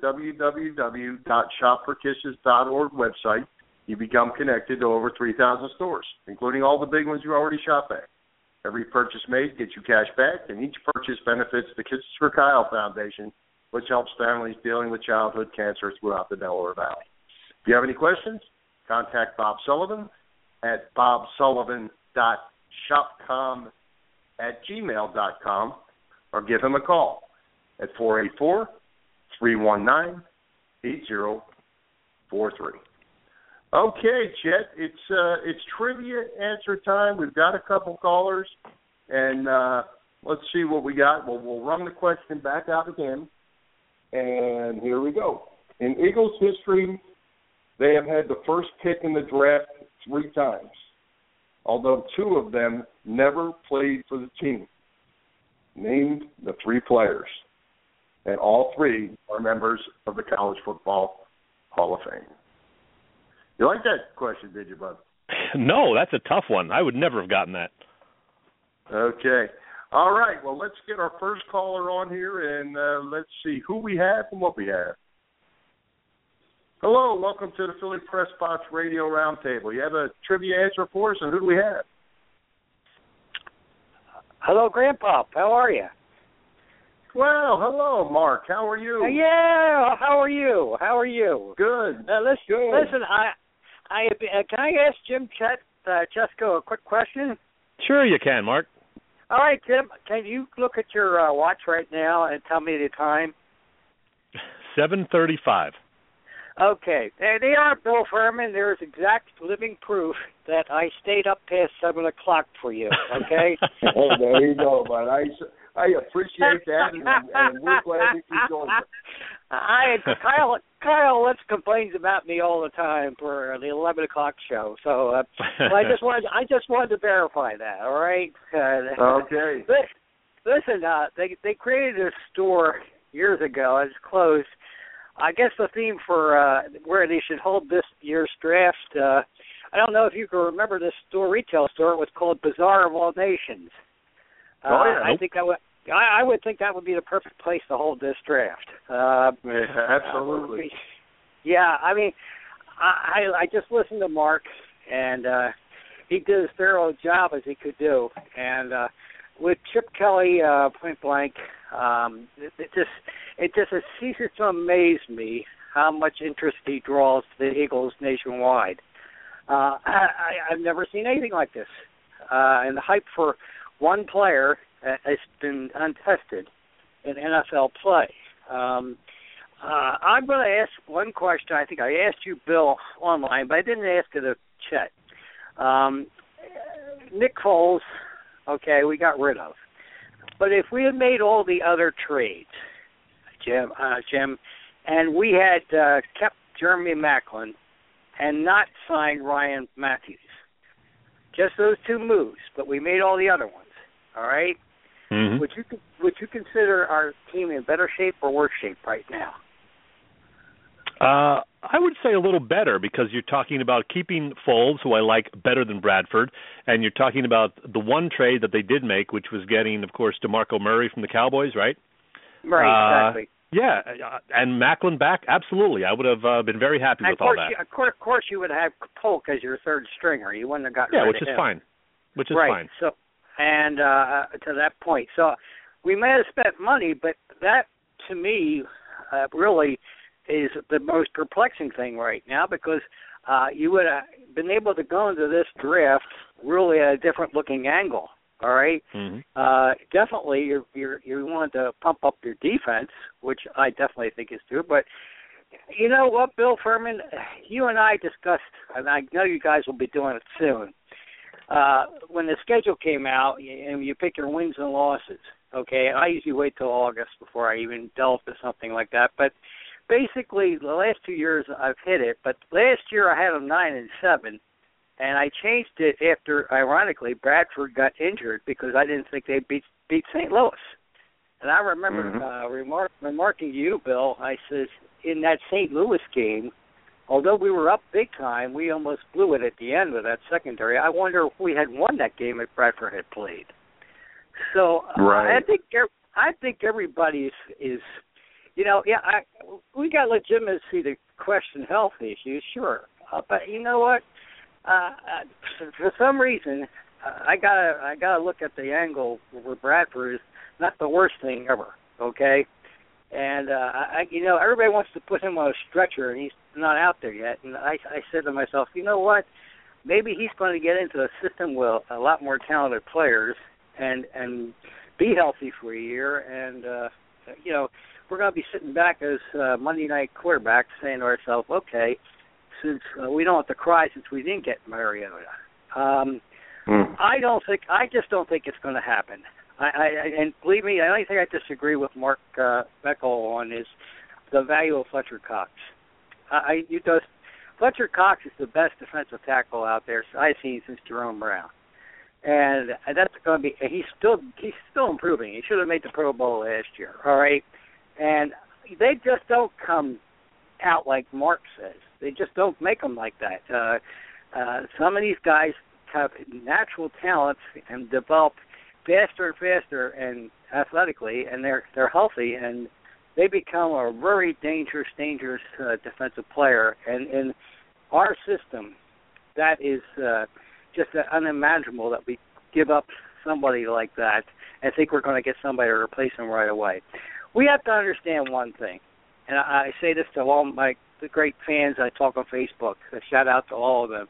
www.shopforkisses.org website, you become connected to over 3,000 stores, including all the big ones you already shop at. Every purchase made gets you cash back, and each purchase benefits the Kisses for Kyle Foundation, which helps families dealing with childhood cancer throughout the Delaware Valley. If you have any questions, contact Bob Sullivan at bobsullivan.shopcom@gmail.com or give him a call at 484-319-8043. Okay, Chet, it's trivia answer time. We've got a couple callers, and let's see what we got. We'll run the question back out again, and here we go. In Eagles history, they have had the first pick in the draft 3 times, although 2 of them never played for the team. Name the 3 players, and all 3 are members of the College Football Hall of Fame. You like that question, did you, bud? No, that's a tough one. I would never have gotten that. Okay. All right. Well, let's get our first caller on here, and let's see who we have and what we have. Hello. Welcome to the Philly Press Box Radio Roundtable. You have a trivia answer for us, and who do we have? Hello, Grandpa. How are you? Well, hello, Mark. How are you? Yeah. How are you? Good. Listen. Can I ask Jim Chesko a quick question? Sure, you can, Mark. All right, Jim. Can you look at your watch right now and tell me the time? 7:35. Okay. There they are, Bill Furman. There's exact living proof that I stayed up past 7 o'clock for you. Okay. There you go, man. I appreciate that, and we're glad that you joined us. Kyle Litz complains about me all the time for the 11 o'clock show, so I just wanted to verify that. All right. Okay. Listen, they created a store years ago. It's closed. I guess the theme for where they should hold this year's draft. I don't know if you can remember this retail store. It was called Bazaar of All Nations. I think I would think that would be the perfect place to hold this draft. Absolutely. Yeah, I mean, I just listened to Mark, and he did as thorough a job as he could do. And with Chip Kelly, point blank, it ceases to amaze me how much interest he draws to the Eagles nationwide. I've never seen anything like this. And the hype for one player has been untested in NFL play. I'm going to ask one question. I think I asked you, Bill, online, but I didn't ask it of Chet. Nick Foles, okay, we got rid of. But if we had made all the other trades, Jim, and we had kept Jeremy Maclin and not signed Ryan Matthews, just those two moves, but we made all the other ones, all right? Mm-hmm. Would you consider our team in better shape or worse shape right now? I would say a little better because you're talking about keeping Foles, who I like better than Bradford, and you're talking about the one trade that they did make, which was getting, of course, DeMarco Murray from the Cowboys, right? Right, exactly. Yeah, and Maclin back, absolutely. I would have been very happy with all that. Of course, you would have Polk as your third stringer. You wouldn't have gotten rid of him. which is fine. Which is fine. So, and to that point, so we may have spent money, but that to me really is the most perplexing thing right now because you would have been able to go into this draft really at a different looking angle. All right. Mm-hmm. Definitely, you wanted to pump up your defense, which I definitely think is true. But you know what, Bill Furman, you and I discussed, and I know you guys will be doing it soon. When the schedule came out, and you pick your wins and losses. Okay, I usually wait till August before I even delve to something like that. But basically, the last 2 years I've hit it. But last year I had them 9-7. And I changed it after, ironically, Bradford got injured because I didn't think they'd beat St. Louis. And I remember remarking to you, Bill, I says, in that St. Louis game, although we were up big time, we almost blew it at the end with that secondary. I wonder if we had won that game if Bradford had played. So right. I think everybody is we got to legitimacy to question health issues, sure. But you know what? For some reason, I gotta look at the angle where Bradford is not the worst thing ever. Okay, and everybody wants to put him on a stretcher, and he's not out there yet. And I said to myself, you know what? Maybe he's going to get into a system with a lot more talented players and be healthy for a year, and we're going to be sitting back as Monday night quarterbacks saying to ourselves, okay. Since we don't have to cry since we didn't get Mariota. I just don't think it's going to happen. And believe me, the only thing I disagree with Mark Beckel on is the value of Fletcher Cox. Fletcher Cox is the best defensive tackle out there I've seen since Jerome Brown, and that's going to be. He's still improving. He should have made the Pro Bowl last year. All right, and they just don't come out like Mark says. They just don't make them like that. Some of these guys have natural talents and develop faster and faster and athletically, and they're healthy, and they become a very dangerous defensive player. And in our system, that is just unimaginable that we give up somebody like that. and think we're going to get somebody to replace him right away. We have to understand one thing, and I say this to all the great fans I talk on Facebook. Shout out to all of them.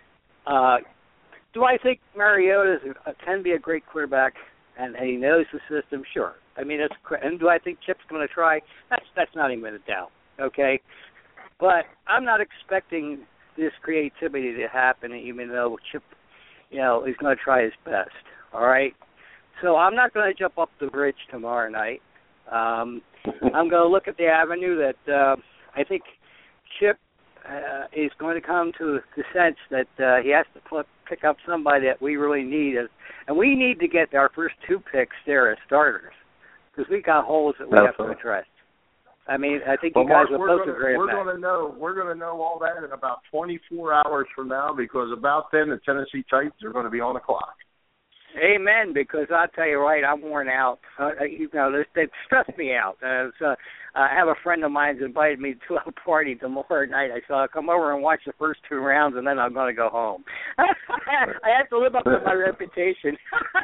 Do I think Mariota can be a great quarterback and he knows the system? Sure. I mean, and do I think Chip's going to try? That's not even a doubt. Okay, but I'm not expecting this creativity to happen, even though Chip, is going to try his best. All right, so I'm not going to jump up the bridge tomorrow night. I'm going to look at the avenue that I think Chip is going to come to the sense that he has to pick up somebody that we really need, and we need to get our first 2 picks there as starters because we got holes that we have to address. I mean, I think you guys will both agree on that. We're going to know all that in about 24 hours from now because about then the Tennessee Titans are going to be on the clock. Amen, because I'll tell you right, I'm worn out. They stressed me out. I have a friend of mine who's invited me to a party tomorrow night. I said, I'll come over and watch the first 2 rounds, and then I'm going to go home. I have to live up to my reputation.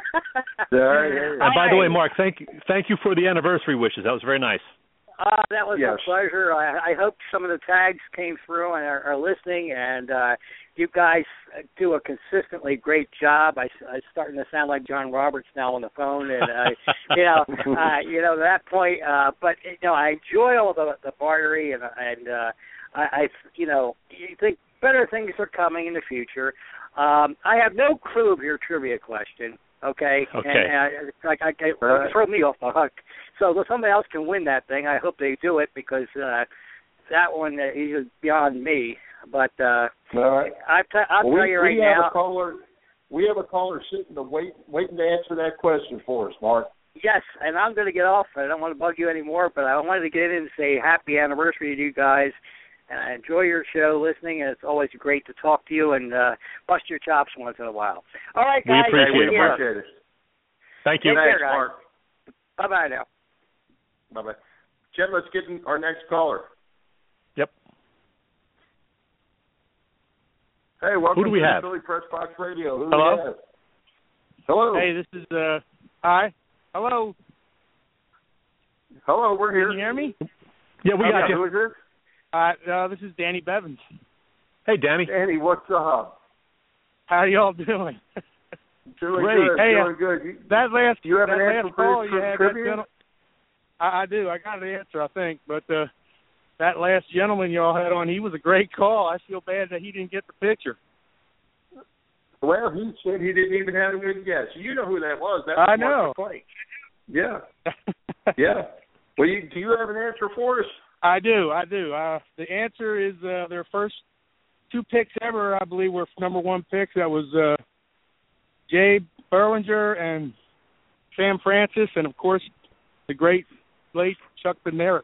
And by the way, Mark, thank you for the anniversary wishes. That was very nice. That was a pleasure. I hope some of the tags came through and are listening, and you guys do a consistently great job. I'm starting to sound like John Roberts now on the phone, and to that point. But I enjoy all the bartery, and I you think better things are coming in the future. I have no clue of your trivia question. Okay. And throw me off the hook. So if somebody else can win that thing, I hope they do it because that one is beyond me. But all right. I'll tell you right now. We have a caller sitting waiting to answer that question for us, Mark. Yes, and I'm going to get off. I don't want to bug you anymore, but I wanted to get in and say happy anniversary to you guys. And I enjoy your show, listening, and it's always great to talk to you and bust your chops once in a while. All right, guys. We appreciate it. Thank you. Thanks, Mark. Bye-bye now. Bye-bye. Chet, let's get our next caller. Yep. Hey, welcome to the Philly Press Box Radio. Who Hello? do we have? Hello. Hey, this is, hi. Hello. Hello, we're here. Can you hear me? Yeah, we got you. Who is this? This is Danny Bevins. Hey, Danny. Danny, what's up? How y'all doing? Doing Great. good. Hey, doing good. That last you have an answer call for you had, trivia? I do. I got an answer, I think. But that last gentleman y'all had on, he was a great call. I feel bad that he didn't get the picture. Well, he said he didn't even have a good guess. You know who that was. That was I know. Mark McClain. Yeah. Yeah. Well, do you have an answer for us? I do. The answer is their first 2 picks ever, I believe, were number 1 picks. That was Jay Berlinger and Sam Francis, and, of course, the great late Chuck Bednarik.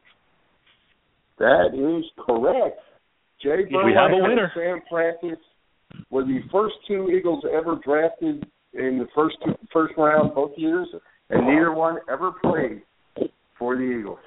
That is correct. Jay Berlinger and Sam Francis were the first 2 Eagles ever drafted in the first round both years, and neither one ever played for the Eagles.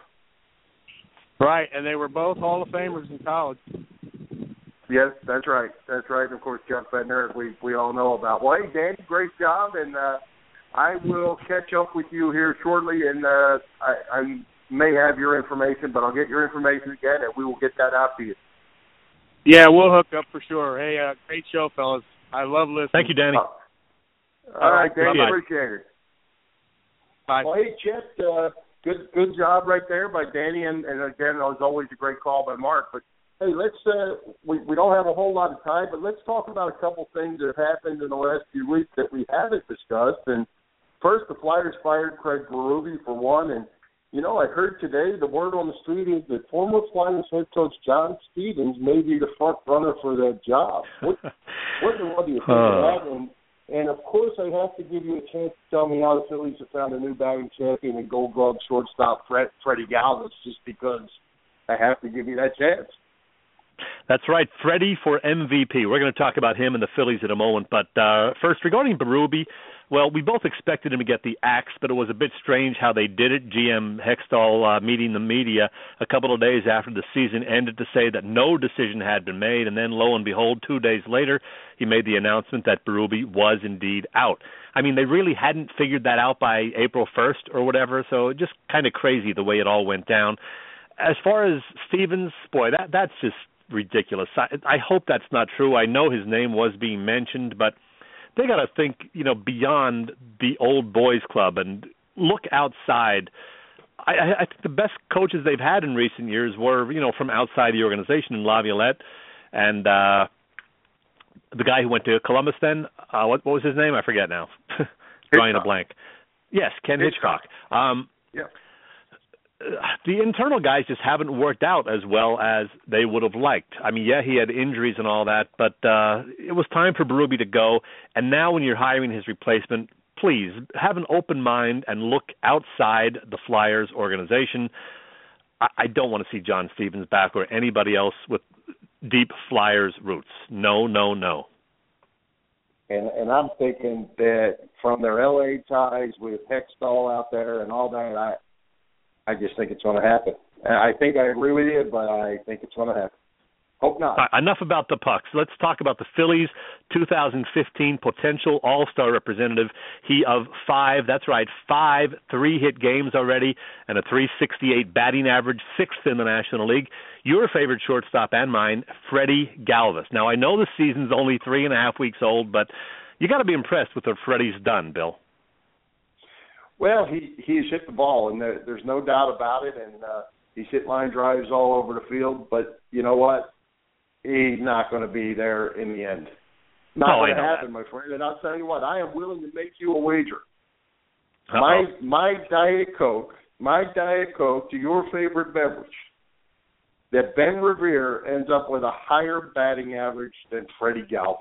Right, and they were both Hall of Famers in college. Yes, that's right. That's right. And, of course, Chuck Bednarik, we all know about. Well, hey, Danny, great job, and I will catch up with you here shortly, and I may have your information, but I'll get your information again, and we will get that out to you. Yeah, we'll hook up for sure. Hey, great show, fellas. I love listening. Thank you, Danny. All right, Danny, appreciate it. Bye. Well, hey, Chet, good job right there by Danny, and again, it was always a great call by Mark. But hey, let's we don't have a whole lot of time, but let's talk about a couple things that have happened in the last few weeks that we haven't discussed. And first, the Flyers fired Craig Berube for one, and I heard today the word on the street is that former Flyers head coach John Stevens may be the front runner for that job. What do you think of that? And, of course, I have to give you a chance to tell me how the Phillies have found a new batting champion and Gold Glove shortstop Freddie Galvis, just because I have to give you that chance. That's right, Freddie for MVP. We're going to talk about him and the Phillies in a moment. But first, regarding Berube, well, we both expected him to get the axe, but it was a bit strange how they did it. GM Hextall meeting the media a couple of days after the season ended to say that no decision had been made, and then lo and behold, 2 days later, he made the announcement that Berube was indeed out. I mean, they really hadn't figured that out by April 1st or whatever, so just kind of crazy the way it all went down. As far as Stevens, boy, that's just ridiculous. I hope that's not true. I know his name was being mentioned, but they got to think, beyond the old boys club and look outside. I think the best coaches they've had in recent years were, from outside the organization in Laviolette and the guy who went to Columbus then, what was his name? I forget now. Drawing a blank. Yes, Ken Hitchcock. Yeah. The internal guys just haven't worked out as well as they would have liked. I mean, yeah, he had injuries and all that, but it was time for Berube to go. And now when you're hiring his replacement, please have an open mind and look outside the Flyers organization. I don't want to see John Stevens back or anybody else with deep Flyers roots. No, no, no. And I'm thinking that from their LA ties with Hextall out there and all that, I just think it's going to happen. I think I agree with you, but I think it's going to happen. Hope not. Enough about the pucks. Let's talk about the Phillies' 2015 potential all-star representative. He of 5 3-hit games already, and a .368 batting average, 6th in the National League. Your favorite shortstop and mine, Freddie Galvis. Now, I know the season's only 3.5 weeks old, but you got to be impressed with what Freddie's done, Bill. Well, he's hit the ball, and there's no doubt about it, and he's hit line drives all over the field, but you know what? He's not going to be there in the end. Not going to happen, my friend. And I'll tell you what, I am willing to make you a wager. My Diet Coke to your favorite beverage, that Ben Revere ends up with a higher batting average than Freddie Galvis.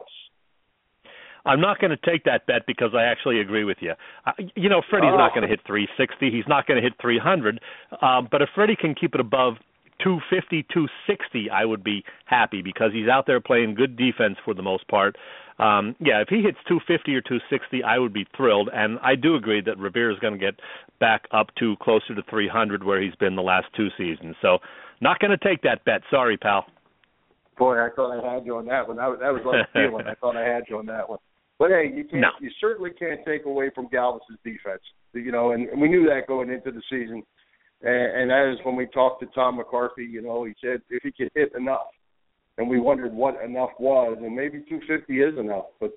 I'm not going to take that bet because I actually agree with you. Freddie's not going to hit 360. He's not going to hit 300. But if Freddie can keep it above 250, 260, I would be happy because he's out there playing good defense for the most part. If he hits 250 or 260, I would be thrilled. And I do agree that Revere is going to get back up to closer to 300 where he's been the last 2 seasons. So not going to take that bet. Sorry, pal. Boy, I thought I had you on that one. That was like a feeling. I thought I had you on that one. But, hey, you certainly can't take away from Galvis' defense. And we knew that going into the season. And that is when we talked to Tom McCarthy, he said if he could hit enough. And we wondered what enough was, and maybe 250 is enough. But,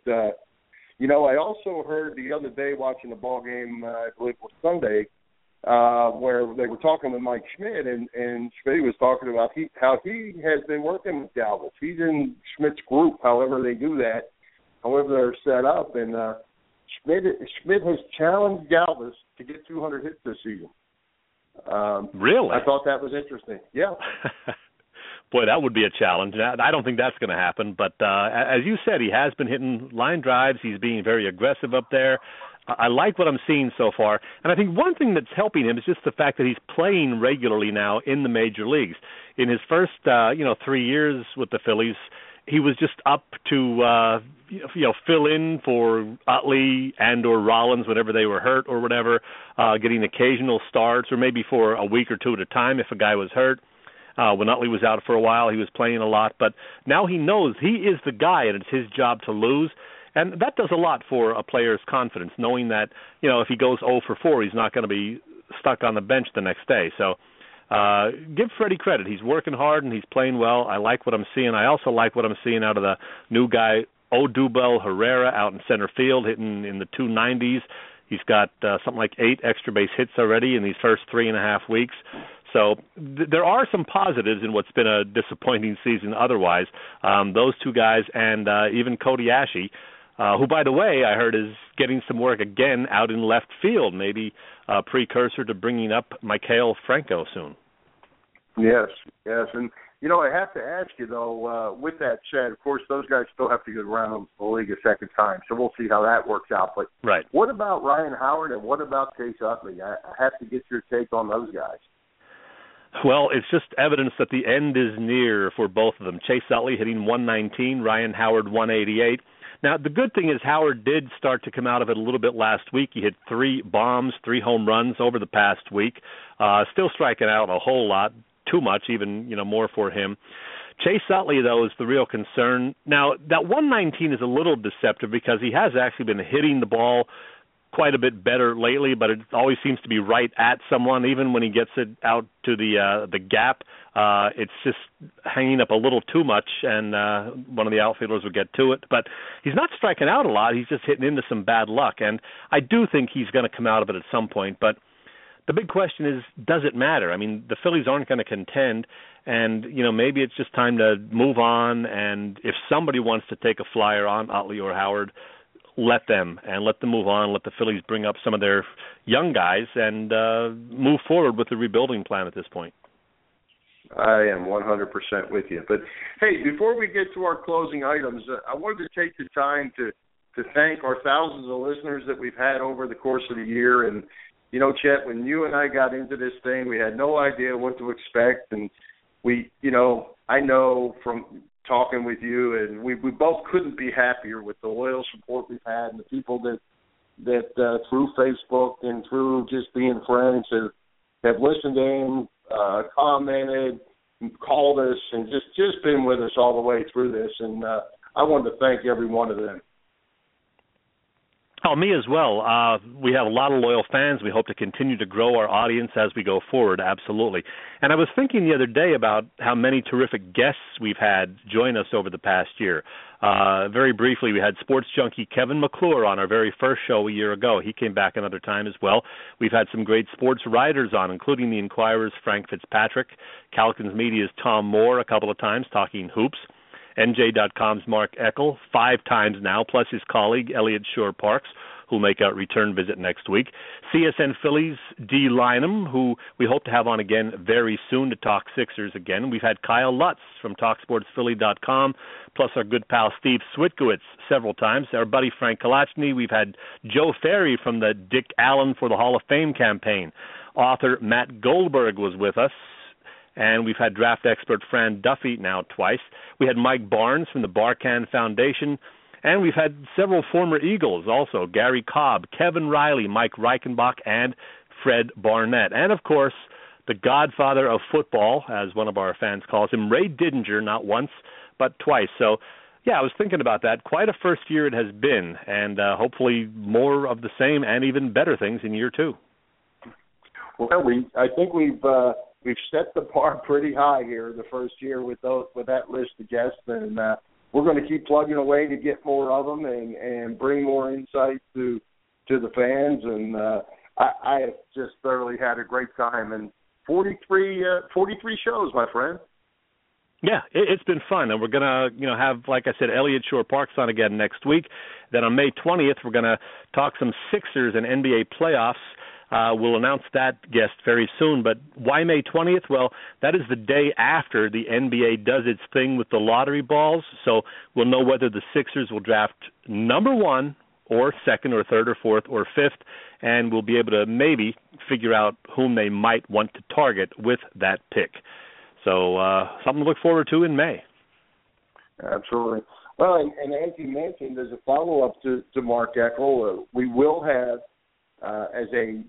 I also heard the other day watching the ball game, I believe it was Sunday, where they were talking with Mike Schmidt, and Schmidt was talking about how he has been working with Galvis. He's in Schmidt's group, however they do that, however they're set up. And Schmidt has challenged Galvis to get 200 hits this season. Really? I thought that was interesting. Yeah. Boy, that would be a challenge. I don't think that's going to happen. But as you said, he has been hitting line drives. He's being very aggressive up there. I like what I'm seeing so far. And I think one thing that's helping him is just the fact that he's playing regularly now in the major leagues. In his first, 3 years with the Phillies, he was just up to, fill in for Utley and or Rollins whenever they were hurt or whatever, getting occasional starts or maybe for a week or two at a time if a guy was hurt. When Utley was out for a while, he was playing a lot. But now he knows he is the guy and it's his job to lose. And that does a lot for a player's confidence, knowing that, if he goes 0 for 4, he's not going to be stuck on the bench the next day. So give Freddie credit. He's working hard and he's playing well. I like what I'm seeing. I also like what I'm seeing out of the new guy, Odubel Herrera, out in center field, hitting in the 290s. He's got something like 8 extra base hits already in these first 3.5 weeks. So there are some positives in what's been a disappointing season otherwise. Those 2 guys and even Cody Ashe, who, by the way, I heard is getting some work again out in left field, maybe a precursor to bringing up Maikel Franco soon. Yes. And, I have to ask you, though, with that said, of course, those guys still have to get around the league a second time, so we'll see how that works out. But right. What about Ryan Howard and what about Chase Utley? I have to get your take on those guys. Well, it's just evidence that the end is near for both of them. Chase Utley hitting 119, Ryan Howard 188. Now, the good thing is Howard did start to come out of it a little bit last week. He hit 3 bombs, 3 home runs over the past week. Still striking out a whole lot, too much, even more for him. Chase Utley, though, is the real concern. Now, that 119 is a little deceptive because he has actually been hitting the ball quite a bit better lately, but it always seems to be right at someone. Even when he gets it out to the gap, it's just hanging up a little too much, and one of the outfielders would get to it. But he's not striking out a lot. He's just hitting into some bad luck, and I do think he's going to come out of it at some point. But the big question is, does it matter? I mean, the Phillies aren't going to contend, and, maybe it's just time to move on, and if somebody wants to take a flyer on Utley or Howard, let them move on, let the Phillies bring up some of their young guys and move forward with the rebuilding plan at this point. I am 100% with you. But, hey, before we get to our closing items, I wanted to take the time to thank our thousands of listeners that we've had over the course of the year. And, Chet, when you and I got into this thing, we had no idea what to expect. And we, I know from talking with you, and we both couldn't be happier with the loyal support we've had and the people that through Facebook and through just being friends have listened in, commented, called us, and just been with us all the way through this. And I wanted to thank every one of them. Oh, me as well. We have a lot of loyal fans. We hope to continue to grow our audience as we go forward, absolutely. And I was thinking the other day about how many terrific guests we've had join us over the past year. Very briefly, we had sports junkie Kevin McClure on our very first show a year ago. He came back another time as well. We've had some great sports writers on, including the Inquirer's Frank Fitzpatrick, Calkins Media's Tom Moore a couple of times talking hoops, NJ.com's Mark Eckel 5 times now, plus his colleague Elliot Shore-Parks, who'll make a return visit next week. CSN Phillies' Dee Lynam, who we hope to have on again very soon to talk Sixers again. We've had Kyle Lutz from TalkSportsPhilly.com, plus our good pal Steve Switkowitz several times. Our buddy Frank Kalachny. We've had Joe Ferry from the Dick Allen for the Hall of Fame campaign. Author Matt Goldberg was with us. And we've had draft expert Fran Duffy now twice. We had Mike Barnes from the Barkan Foundation. And we've had several former Eagles also, Gary Cobb, Kevin Riley, Mike Reichenbach, and Fred Barnett. And, of course, the godfather of football, as one of our fans calls him, Ray Didinger, not once, but twice. So, yeah, I was thinking about that. Quite a first year it has been, and hopefully more of the same and even better things in year 2. Well, I think we've set the bar pretty high here the first year with that list of guests, and we're going to keep plugging away to get more of them and bring more insight to the fans. And I have just thoroughly had a great time. And 43 shows, my friend. Yeah, it's been fun, and we're going to have, like I said, Elliot Shore-Parks on again next week. Then on May 20th, we're going to talk some Sixers and NBA playoffs. We'll announce that guest very soon, but why May 20th? Well, that is the day after the NBA does its thing with the lottery balls, so we'll know whether the Sixers will draft number 1 or 2nd or 3rd or 4th or 5th, and we'll be able to maybe figure out whom they might want to target with that pick. So something to look forward to in May. Absolutely. Well, and as you mentioned, as a follow-up to Mark Eckel, we will have, as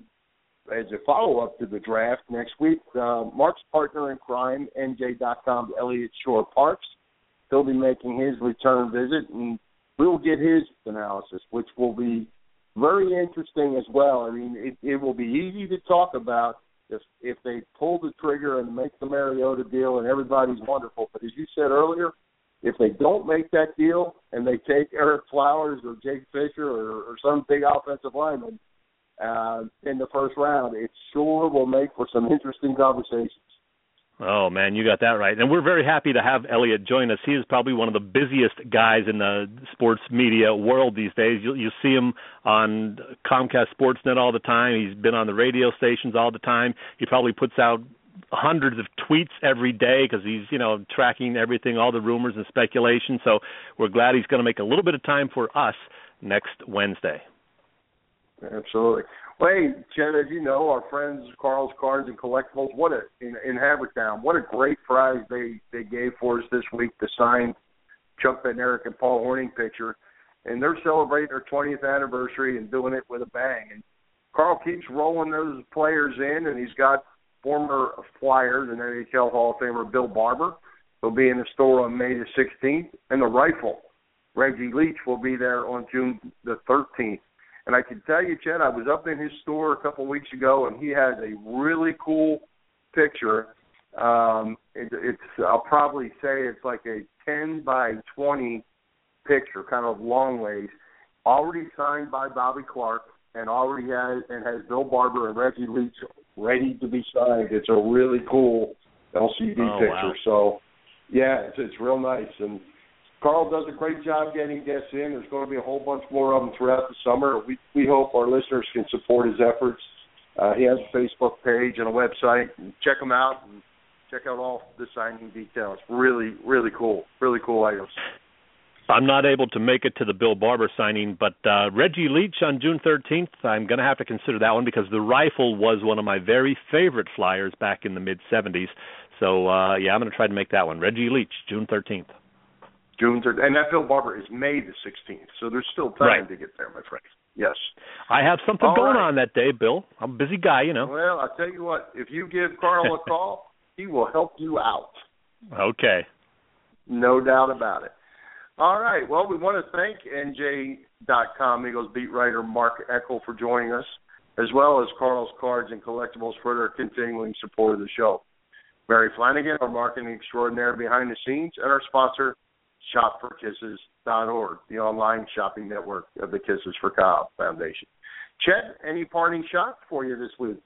a follow-up to the draft next week, Mark's partner in crime, NJ.com's Elliot Shore-Parks. He'll be making his return visit, and we'll get his analysis, which will be very interesting as well. I mean, it will be easy to talk about if they pull the trigger and make the Mariota deal and everybody's wonderful. But as you said earlier, if they don't make that deal and they take Eric Flowers or Jake Fisher or some big offensive lineman in the first round, it sure will make for some interesting conversations. Oh, man, you got that right. And we're very happy to have Elliot join us. He is probably one of the busiest guys in the sports media world these days. You'll see him on Comcast Sportsnet all the time. He's been on the radio stations all the time. He probably puts out hundreds of tweets every day because he's, tracking everything, all the rumors and speculation. So we're glad he's going to make a little bit of time for us next Wednesday. Absolutely. Well, hey, Jen, as you know, our friends Carl's Cards and Collectibles, in Havertown, what a great prize they gave for us this week to sign Chuck Bednarik and Paul Hornung picture. And they're celebrating their 20th anniversary and doing it with a bang. And Carl keeps rolling those players in, and he's got former Flyers and NHL Hall of Famer Bill Barber. will be in the store on May the 16th, and the Rifle, Reggie Leach, will be there on June the 13th. And I can tell you, Chet, I was up in his store a couple of weeks ago, and he has a really cool picture. I'll probably say it's like a 10 by 20 picture, kind of long ways, already signed by Bobby Clark, and has Bill Barber and Reggie Leach ready to be signed. It's a really cool LCD picture. Wow. So, yeah, it's real nice. And Carl does a great job getting guests in. There's going to be a whole bunch more of them throughout the summer. We hope our listeners can support his efforts. He has a Facebook page and a website. And check him out and check out all the signing details. Really, really cool. Really cool items. I'm not able to make it to the Bill Barber signing, but Reggie Leach on June 13th, I'm going to have to consider that one because the Rifle was one of my very favorite flyers back in the mid-'70s. So, I'm going to try to make that one. Reggie Leach, June 13th. June 3rd, and that Bill Barber is May the 16th, so there's still time to get there, my friend. Yes. I have something going on that day, Bill. I'm a busy guy, you know. Well, I'll tell you what, if you give Carl a call, he will help you out. Okay. No doubt about it. All right, well, we want to thank NJ.com Eagles beat writer Mark Eckel for joining us, as well as Carl's Cards and Collectibles for their continuing support of the show. Barry Flanagan, our marketing extraordinaire behind the scenes, and our sponsor, ShopForKisses.org, the online shopping network of the Kisses for Kyle Foundation. Chet, any parting shots for you this week?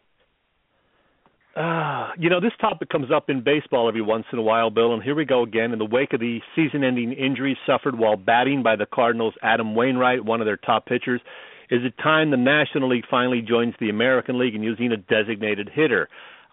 This topic comes up in baseball every once in a while, Bill, and here we go again. In the wake of the season-ending injuries suffered while batting by the Cardinals' Adam Wainwright, one of their top pitchers, is it time the National League finally joins the American League in using a designated hitter?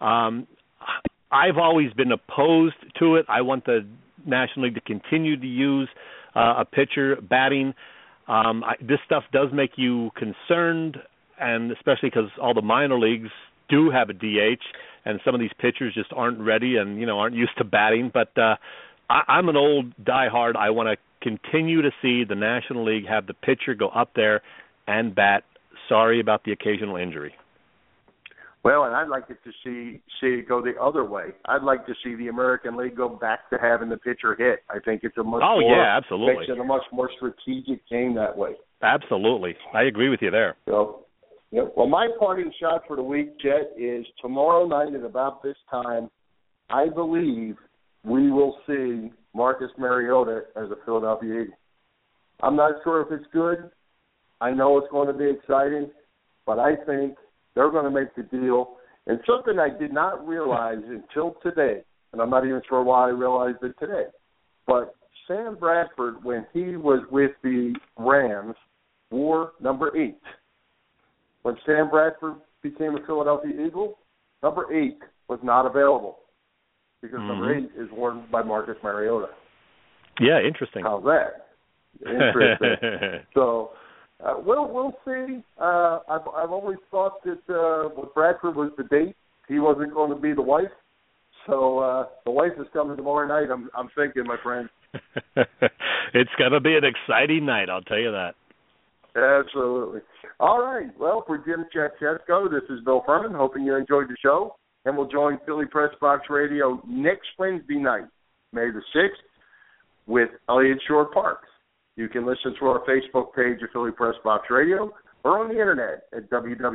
I've always been opposed to it. I want the National League to continue to use a pitcher batting. This stuff does make you concerned, and especially because all the minor leagues do have a DH, and some of these pitchers just aren't ready and, aren't used to batting. But I'm an old diehard. I want to continue to see the National League have the pitcher go up there and bat. Sorry about the occasional injury. Well, and I'd like it to see it go the other way. I'd like to see the American League go back to having the pitcher hit. I think it's a much makes it a much more strategic game that way. Absolutely. I agree with you there. So, well, my parting shot for the week, Jet, is tomorrow night at about this time, I believe we will see Marcus Mariota as a Philadelphia Eagle. I'm not sure if it's good. I know it's going to be exciting, but I think they're going to make the deal. And something I did not realize until today, and I'm not even sure why I realized it today, but Sam Bradford, when he was with the Rams, wore number 8. When Sam Bradford became a Philadelphia Eagle, number 8 was not available because number 8 is worn by Marcus Mariota. Yeah, interesting. How's that? Interesting. So we'll see. I've always thought that with Bradford was the date. He wasn't going to be the wife. So the wife is coming tomorrow night. I'm thinking, my friend. It's going to be an exciting night, I'll tell you that. Absolutely. All right. Well, for Jim Chesko, this is Bill Furman, hoping you enjoyed the show. And we'll join Philly Press Box Radio next Wednesday night, May the 6th, with Elliott Shore Parks. You can listen to our Facebook page of Philly Press Box Radio or on the internet at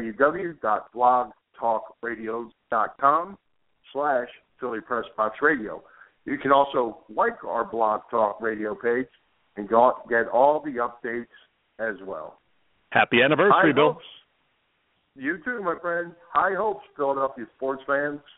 www.blogtalkradio.com/Philly Press Box Radio. You can also like our Blog Talk Radio page and get all the updates as well. Happy anniversary, Bill. You too, my friend. High hopes, Philadelphia sports fans.